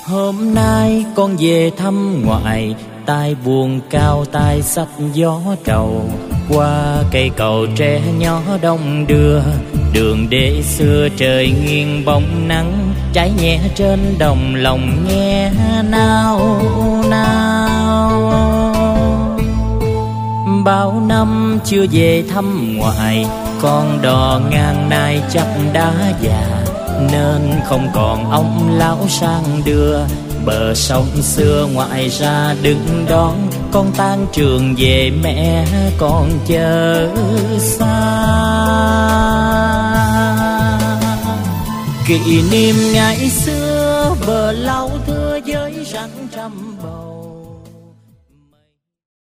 Hôm nay con về thăm ngoại, tai buồn cao tai sách gió trầu. Qua cây cầu tre nhỏ đông đưa, đường để xưa trời nghiêng bóng nắng. Trái nhẹ trên đồng lòng nghe nao nao. Bao năm chưa về thăm ngoại, con đò ngang nay chắc đã già, nên không còn ông lão sang đưa. Bờ sông xưa ngoại ra đứng đón, con tan trường về mẹ con chờ xa. Kỷ niệm ngày xưa bờ lâu